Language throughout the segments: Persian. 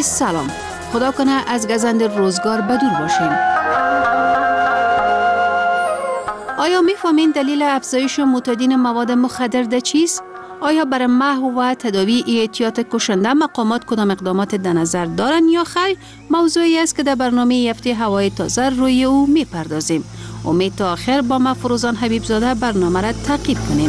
سلام. خدا کنه از گزند روزگار بدور باشین. آیا میفهمین دلیل افزایش معتادین مواد مخدر ده چیست؟ آیا برای محو و تداوی اعتیاد کشنده مقامات کدام اقدامات در نظر دارن یا خیر؟ موضوعی است که در برنامه هفته هوای تازه روی او میپردازیم. امید تا آخر با ما فروزان حبیب زاده برنامه را تعقیب کنیم.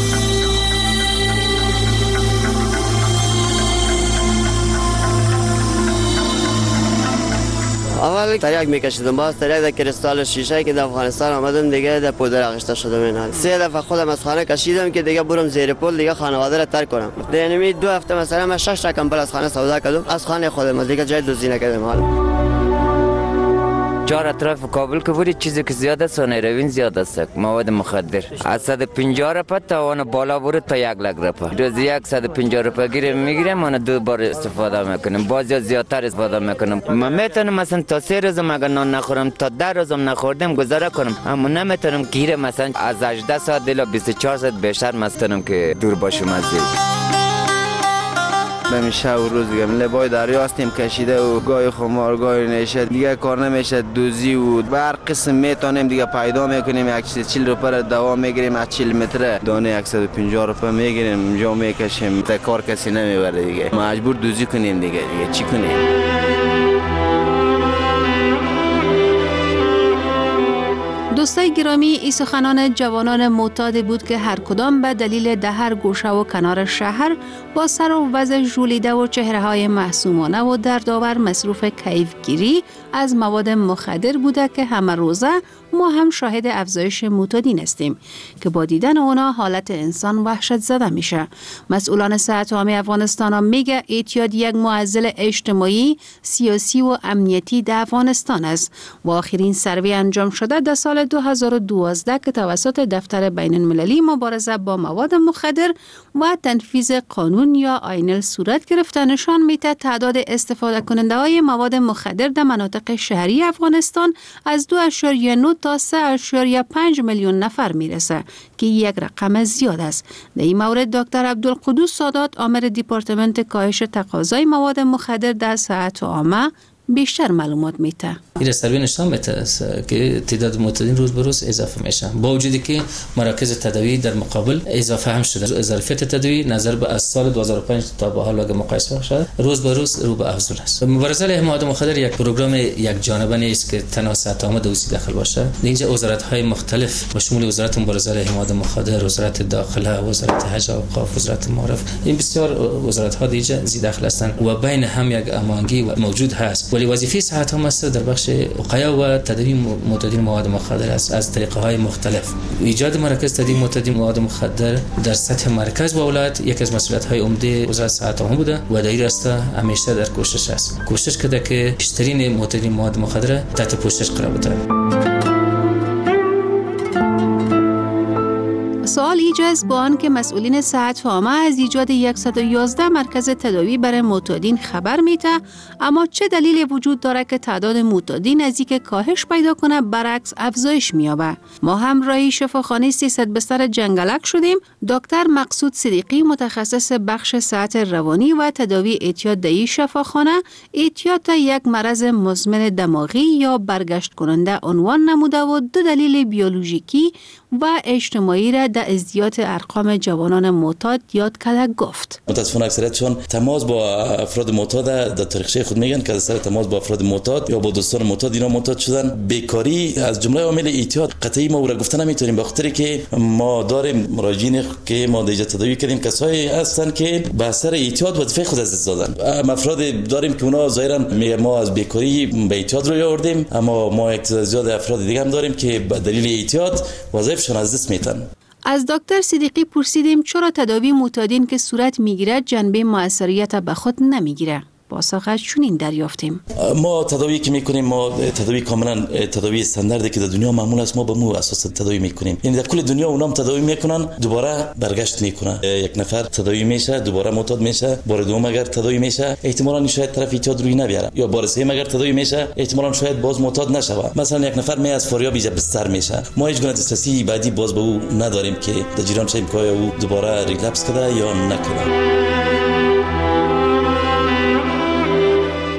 اول تریاک میکشیدم، باز تریاک در کریستال شیشه که در افغانستان آمدم دیگه در پودر آغشته شدم. این 3 دفعه خودم از خانه کشیدم که دیگه برم زیر پل دیگه خانواده را ترک کنم. یعنی 2 هفته مثلا من 6 رقم پل از خانه سودا کردم، از خانه خودم دیگه جای دزدی نکردم. حالا چهار اطراف کابل که بودی چیزی که زیاد است و نیروین زیاد است. مواد مخدر از 150 روپیه تا اون بالا برد تا 1 لک روپیه. روزی 150 روپیه گیرم میگیرم، اون 2 بار استفاده میکنم، بعضی زیادتر استفاده میکنم. من میتونم مثلا تا 3 روز اگر نان نخورم تا 10 روزم نخوردم گذاره کنم، اما نمیتونم گیرم مثلا از 18 ساعت تا 24 ساعت بیشتر مستم که دور باشم از این. همیشه و روز دیگه لبای دریا هستیم کشیده و گای خمار گای نشه دیگه کار نمیشه، دوزی و هر قسم میتونیم دیگه پیدا میکنیم. 140 روپیه دوا میگیریم، از 40 متر دانه 150 روپیه میگیریم، اونجا میکشیم تا کار کسی نمیبره دیگه، مجبور دوزی کنیم دیگه چی کنیم. دوستای گرامی، این سخنان جوانان معتاد بود که هر کدام به دلیل در هر گوشه و کنار شهر با سر و وضع ژولیده و چهره‌های معصومانه و دردآور مصروف کیفگیری از مواد مخدر بوده که همه روزه ما هم شاهد افزایش معتادین هستیم که با دیدن اونا حالت انسان وحشت زده میشه. مسئولان صحت عامه افغانستان هم میگه اعتیاد یک معضل اجتماعی، سیاسی و امنیتی در افغانستان است و آخرین سروی انجام شده در سال 2012 که توسط دفتر بین المللی مبارزه با مواد مخدر و تنفیذ قانون یا آینل صورت گرفته نشان میده تعداد استفاده کننده های مواد مخدر در مناطق شهری افغانستان از 2.9 تا 3.5 میلیون نفر میرسه که یک رقم زیاد است. در این مورد دکتر عبدالقدوس سادات آمر دیپارتمنت کاهش تقاضای مواد مخدر در صحت عامه بیشتر معلومات میده. این سروی نشان میده که تعداد معتادین روز به روز اضافه میشه، با وجودی که مراکز تداوی در مقابل اضافه هم شده. ظرفیت تداوی نظر به از سال 2005 تا به حال اگه مقایسه بشه روز به روز رو به افزایش است. مبارزه علیه مواد مخدر یک پروگرام یک جانبه نیست که تنها صحت عامه دوستی داخل باشه. اینجا وزارت‌های مختلف به شمول وزارت مبارزه علیه مواد مخدر، وزارت داخله، وزارت حج و اوقاف، وزارت معارف، این بسیار وزارت‌ها دیگه زیر داخل هستند و بین هم یک هماهنگی موجود هست. ولی وظیفه صحت عامه است در بخش وقایه و تداوی معتادین مواد مخدر است از طریق‌های مختلف. ایجاد مراکز تداوی معتادین مواد مخدر در سطح مرکز و ولایت یکی از مسئولیت‌های عمده وزارت صحت عامه بوده و در این راستا همیشه در کوشش است. کوشش کرده که بیشترین معتادین مواد مخدر تحت پوشش قرار بده. سوال ایجاز با آن که مسئولین صحت عامه از ایجاد 111 مرکز تداوی برای معتادین خبر میده، اما چه دلیلی وجود داره که تعداد معتادین از اینکه کاهش پیدا کنه برعکس افزایش می‌یابه؟ ما همراهی شفاخانه 300 بستر جنگلک شدیم. دکتر مقصود صدیقی متخصص بخش صحت روانی و تداوی اعتیاد در این شفاخانه اعتیاد یک مرض مزمن دماغی یا برگشت کننده عنوان نموده و 2 دلیل بیولوژیکی و اجتماعی را در ازدیاد ارقام جوانان معتاد یاد کرده گفت. متاسفانه اکثریتشون تماس با افراد معتاد در تاریخچه خود میگن که از سر تماس با افراد معتاد یا با دوستان معتاد اینا معتاد شدن. بیکاری از جمله عوامل اعتیاد قطعی ما را گفتن نمیتونیم، به خاطر که ما داریم مراجعین که ما دیجا تداوی کردیم کسایی هستن که به اثر اعتیاد وظیفه خود از دست دادن. افراد داریم که اونا ظاهرا میگن ما از بیکاری به اعتیاد رو آوردیم، اما ما یک زیاد افراد دیگه هم داریم که به دلیل اعتیاد وظایفشون از دست میدن. از دکتر صدیقی پرسیدیم چرا تداوی معتادین که صورت میگیره جنبه موثریت به خود نمیگیره. پاسخش چنین دریافتیم. ما تداوی که میکنیم ما تداوی کاملا تداوی استانداردی که در دنیا معمول است ما به مو اساس تداوی میکنیم. یعنی در کل دنیا اونام تداوی میکنن دوباره برگشت میکنن. یک نفر تداوی میشه دوباره معتاد میشه، بار دوم اگر تداوی میشه احتمالاً شاید طرف اعتیاد روی نبیاره، یا بار سوم اگر تداوی میشه احتمالاً شاید باز معتاد نشوه. مثلا یک نفر می از فاریاب ایجا بستر میشه، ما هیچ گونه دسترسی بعدی باز به او نداریم که در جریان شیم که او دوباره ریلپس کنه یا نکنه.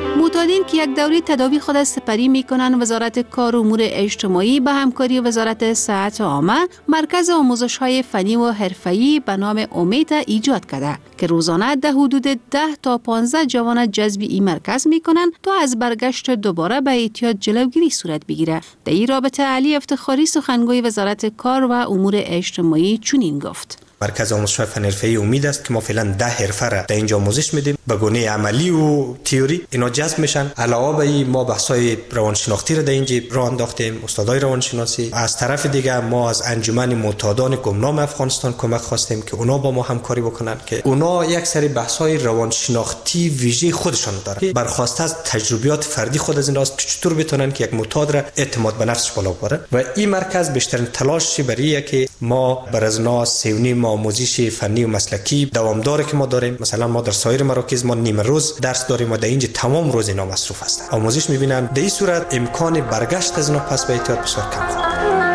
که یک دوره تداوی خود سپری می‌کنند، وزارت کار و امور اجتماعی به همکاری وزارت صحت عامه مرکز آموزش‌های فنی و حرفه‌ای به نام امید ایجاد کرده که روزانه در حدود 10 تا 15 جوان جذب این مرکز می‌کنند تا از برگشت دوباره به اعتیاد جلوگیری صورت بگیرد. در این رابطه علی افتخاری سخنگوی وزارت کار و امور اجتماعی چنین گفت: مرکز آموزش فنی حرفه‌ای امید است که ما فعلا 10 حرفه را در اینجا آموزش میدیم به گونه عملی و تئوری. اینا جذب میشن. علاوه بر این ما بحث‌های روانشناختی را در اینجا راه انداختیم، استادای روانشناسی. از طرف دیگه ما از انجمن معتادان گمنام افغانستان کمک خواستیم که اونا با ما همکاری بکنن که اونا یک سری بحث‌های روانشناختی ویژه خودشان دارن. برخواسته از تجربیات فردی خود از ایناست که چطور بتونن که یک معتاد را اعتماد به نفسش بالا ببرن و این مرکز بیشترین تلاش برای که ما بر از ناس آموزش فنی و مسلکی دوامدار که ما داریم. مثلا ما در سایر مراکز ما نیمه روز درس داریم و در اینجا تمام روز اینا مصروف هستند. آموزش می‌بینن. در این صورت امکان برگشت از اینا پس به اعتیاد بسیار کم خواهد.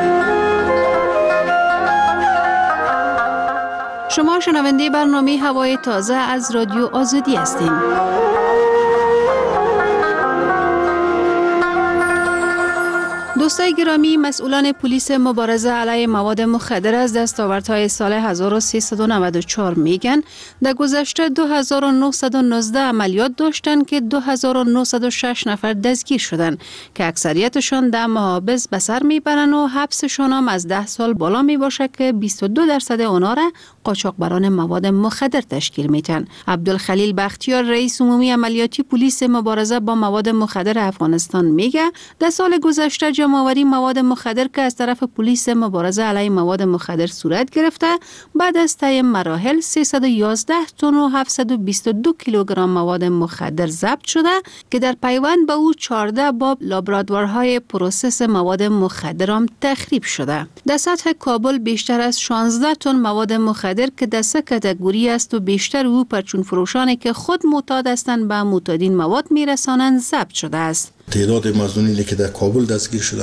شما شنونده برنامه هوای تازه از رادیو آزادی هستید. دوستای گرامی، مسئولان پلیس مبارزه علیه مواد مخدر از دستاوردهای سال 1394 میگن در گذشته 2919 عملیات داشتند که 2906 نفر دستگیر شدند که اکثریتشان در محابس به سر میبرند و حبسشان هم از 10 سال بالا میباشد که 22% آنها را قاچاقبران مواد مخدر تشکیل میدن. عبدالخلیل بختیار رئیس عمومی عملیاتی پلیس مبارزه با مواد مخدر افغانستان میگه در سال گذشته جمع‌آوری مواد مخدر که از طرف پلیس مبارزه علیه مواد مخدر صورت گرفته بعد از طی مراحل 311 تن و 722 کیلوگرم مواد مخدر ضبط شده که در پیوند به او 14 باب لابراتوارهای پروسس مواد مخدر هم تخریب شده. در سطح کابل بیشتر از 16 تن مواد مخدر که در سه کاتگوری است و بیشتر او پرچون فروشانی که خود معتاد هستند به معتادین مواد میرسانند ضبط شده است. تعداد مظنونی که در کابل دستگیر شده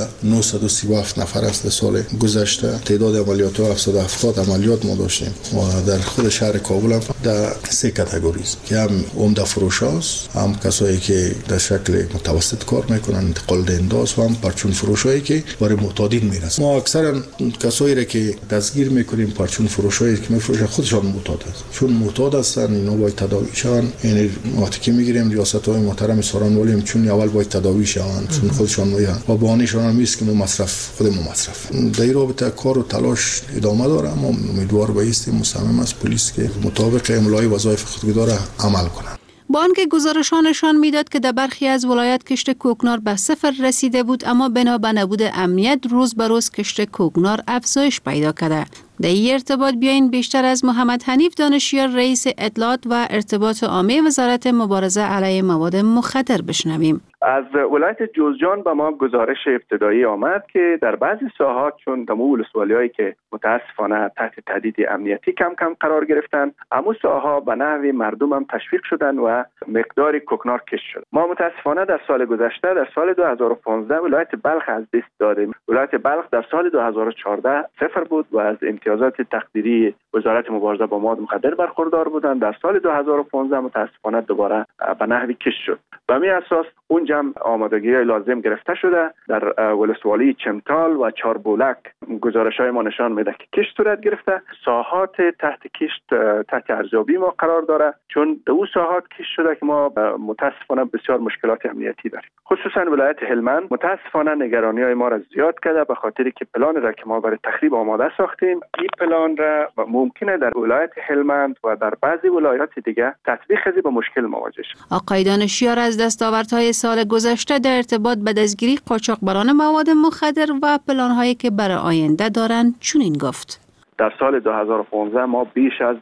937 نفر است. در سال گذشته تعداد عملیات 770 عملیات ما داشتیم و در خود شهر کابل هم در سه کاتگوری است که هم عمده فروش هاست، هم کسایی که در شکل متوسط کار میکنن، انتقال دهنده است و هم پرچون فروشایی که برای معتادین میرسن. ما اکثرا کسایی را که دستگیر میکنیم پرچون فروشایی که میفروشن خودشان معتاد است، چون معتاد هستن اینا باید تداوی شون. یعنی وقتی که میگیریم ریاست‌های محترم سارانوالی چون اول باید تداوی شون، چون خودشان میگن و بهانه‌شان هم نیست که ما مصرف خودمون مصرف. در این رابطه کار و تلاش ادامه داره. ما امیدوار بایستیم مصمم از پلیس که مطابق املای وظایف خودگذار عمل کنند. با آنکه گزارشانشان میداد که در برخی از ولایات کشت کوکنار به صفر رسیده بود، اما بنا به نبود امنیت روز به روز کشت کوکنار افزایش پیدا کرده. در این ارتباط بیاین بیشتر از محمد حنیف دانشیار رئیس اطلاعات و ارتباط عامه وزارت مبارزه علیه مواد مخدر بشنویم. از ولایت جوزجان به ما گزارش ابتدایی آمد که در بعضی ساحات چون دمو ولسوالی‌هایی که متاسفانه تحت تهدید امنیتی کم کم قرار گرفتن، امو ساحا به نحوی مردم هم تشویق شدن و مقدار کوکنار کشت شد. ما متاسفانه در سال گذشته در سال 2015 ولایت بلخ از دست دادیم. ولایت بلخ در سال 2014 صفر بود و از امتیازات تقدیری وزارت مبارزه با مواد مخدر برخوردار بودند. در سال 2015 متاسفانه دوباره به نحوی کشت شد. به همین اساس اونجا آمادگی‌های لازم گرفته شده. در ولسوالی چمتال و چاربولک گزارش‌های ما نشان میده که کشت صورت گرفته. ساحات تحت کشت تحت ارزیابی ما قرار داره، چون در اون ساحات کشت شده که ما متاسفانه بسیار مشکلات امنیتی داریم. خصوصا ولایت هلمند متاسفانه نگرانی‌های ما را زیاد کرده به خاطری که پلان را که ما برای تخریب آماده ساختیم، این پلان را ممکنه در ولایت هلمند و در بعضی ولایات دیگه تطبیق کنیم به مشکل مواجه شیم. آقای دانشیار از دستاوردهای سال گذشته در ارتباط به دستگیری قاچاقبران مواد مخدر و پلان‌هایی که برای آینده دارند چنین گفت: در سال 2015 ما بیش از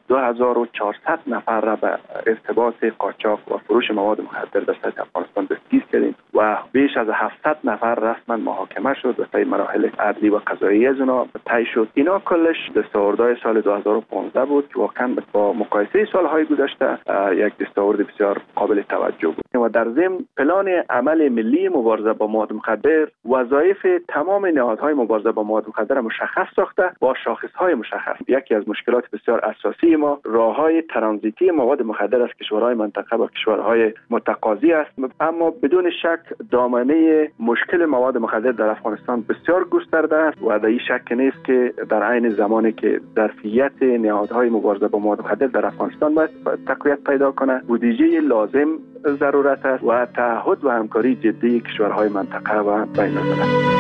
2400 نفر را به ارتباط قاچاق و فروش مواد مخدر در سطح افغانستان دستگیر کردیم و بیش از 700 نفر رسما محاکمه شد و طی مراحل عدلی و قضایی از اونا طی شد. اینا کلش دستاوردهای سال 2015 بود که واقعا با مقایسه سالهای گذشته یک دستاورد بسیار قابل توجه بود. و در ضمن پلان عمل ملی مبارزه با مواد مخدر وظایف تمام نهادهای مبارزه با مواد مخدر مشخص ساخته با شاخصهای مشخص. یکی از مشکلات بسیار اساسی ما راههای ترانزیتی مواد مخدر از کشورهای منطقه با کشورهای متقاضی است، اما بدون شک دامنه مشکل مواد مخدر در افغانستان بسیار گسترده است و در این شک نیست که در عین زمانی که ظرفیت نهادهای مبارزه با مواد مخدر در افغانستان باید تقویت پیدا کنه، بودجه لازم ضرورت است و تعهد و همکاری جدی کشورهای منطقه و بین الملل.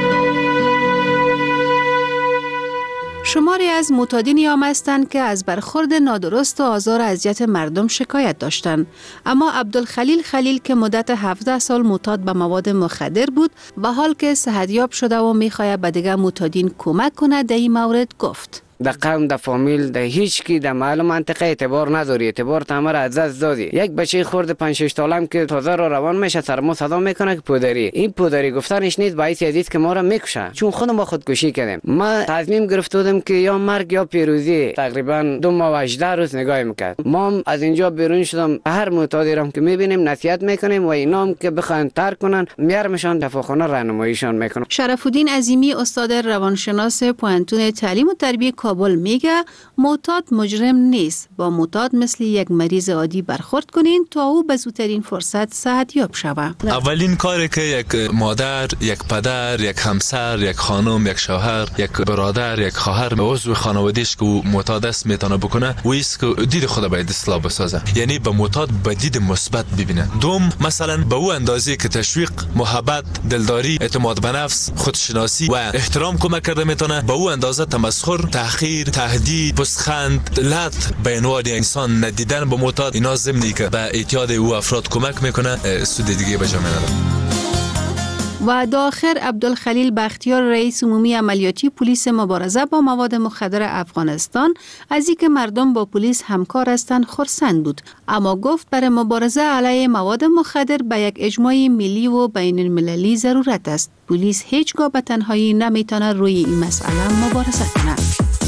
شماری از معتادین آمدند که از برخورد نادرست و آزار و اذیت مردم شکایت داشتند، اما عبدالخلیل خلیل که مدت 17 سال معتاد به مواد مخدر بود و حال که صحتیاب شده و می‌خواهد به دیگر معتادین کمک کند در این مورد گفت: در قوم، در فامیل، در هیچ کی در محل منطقه اعتبار نداری، اعتبار تمر از دست دادی. یک بچه خرد 5-6 سالم که تازه رو روان میشه سر ما صدا میکنه که پدری. این پدری گفتنش نیست باعث عزیز که ما را میکشه، چون خودم با خودکشی کردیم. ما تصمیم گرفته بودم که یا مرگ یا پیروزی. تقریبا 2 ماه و 18 روز نگاه میکرد. ما از اینجا بیرون شدم، هر معتادی را که میبینیم نصیحت میکنیم و اینا هم که بخوان ترک کنن میارمشان دفاعخانه راهنماییشان میکنم. شرف‌الدین عظیمی استاد روانشناس پوهنتون تعلیم و تربیت کابل میگه معتاد مجرم نیست، با معتاد مثل یک مریض عادی برخورد کنین تا او به زودترین فرصت صحتیاب شود. اولین کاری که یک مادر، یک پدر، یک همسر، یک خانم، یک شوهر، یک برادر، یک خواهر عضو خانواده‌اش که معتاد است میتونه بکنه و است که دید خود باید اصلاح بسازه، یعنی به معتاد به دید مثبت ببینه. دوم، مثلا به او اندازه که تشویق، محبت، دلداری، اعتماد به نفس، خودشناسی و احترام کمک کرده میتونه، به او اندازه تمسخر، تحقیر، تهدید، پسخند، لط به عنوان انسان ندیدن به معتاد، اینا ضمنی که به اعتیاد او افراد کمک میکنه، سود دیگه به جا میاره. و داخل عبدالخلیل بختیار رئیس عمومی عملیاتی پلیس مبارزه با مواد مخدر افغانستان از اینکه مردم با پلیس همکار هستند خرسند بود، اما گفت برای مبارزه علیه مواد مخدر به یک اجماع ملی و بین المللی ضرورت است. پلیس هیچگاه به تنهایی نمیتونه روی این مسئله مبارزه کنه.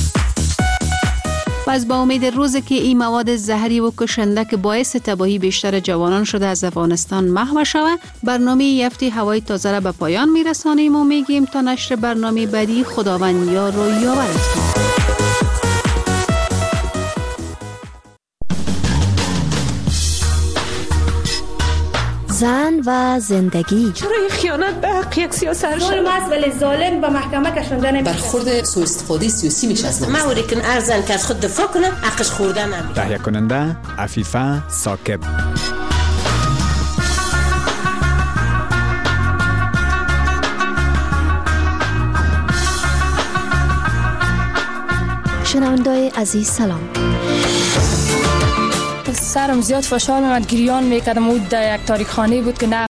پس با امید روزی که این مواد زهری و کشنده که باعث تباهی بیشتر جوانان شده از افغانستان محو شود، برنامه یفتی هوای تازه را به پایان میرسانیم و میگیم تا نشر برنامه بعدی خداوند یار و یاورت کنه. زن و زندگی. چرا این خیانت به حق یک سیاست ظلم است ولی ظالم به محکمه کشانده نمیشه. برخورد سوء استفاده سیاسی میشه از ما وری کن ارزن که از خود دفاع کنه حقش خورده نمیشه. تهیه کننده عفیفه ساکب. شنونده‌های عزیز سلام. سرم زیاد فشار می‌آمد، گریان می‌کردم. او در یک تاریخ‌خانه بود که نه